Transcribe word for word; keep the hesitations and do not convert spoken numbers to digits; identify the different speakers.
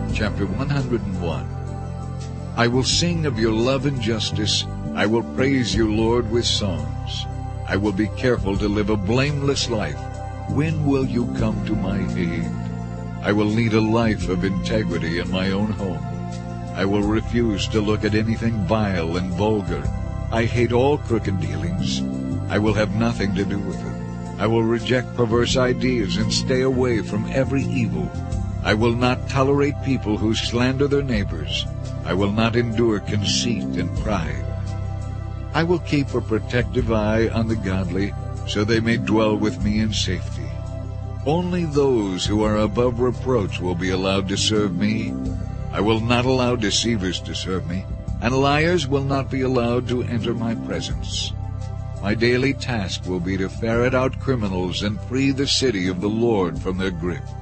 Speaker 1: Chapter one hundred one. I will sing of your love and justice. I will praise you, Lord, with songs. I will be careful to live a blameless life. When will you come to my aid? I will lead a life of integrity in my own home. I will refuse to look at anything vile and vulgar. I hate all crooked dealings. I will have nothing to do with it. I will reject perverse ideas and stay away from every evil. I will not tolerate people who slander their neighbors. I will not endure conceit and pride. I will keep a protective eye on the godly, so they may dwell with me in safety. Only those who are above reproach will be allowed to serve me. I will not allow deceivers to serve me, and liars will not be allowed to enter my presence. My daily task will be to ferret out criminals and free the city of the Lord from their grip.